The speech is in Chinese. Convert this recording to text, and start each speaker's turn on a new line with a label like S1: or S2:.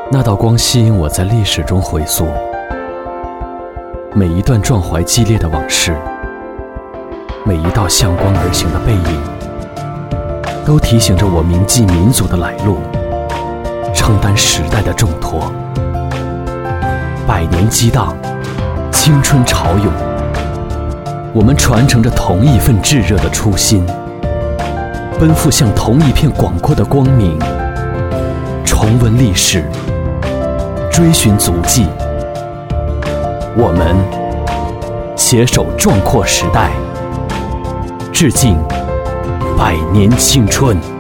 S1: 那道光吸引我在历史中回溯，每一段壮怀激烈的往事，每一道向光而行的背影，都提醒着我铭记民族的来路，承担时代的重托。百年激荡，青春潮涌，我们传承着同一份炙热的初心，奔赴向同一片广阔的光明，重温历史，追寻足迹，我们携手壮阔时代，致敬百年青春。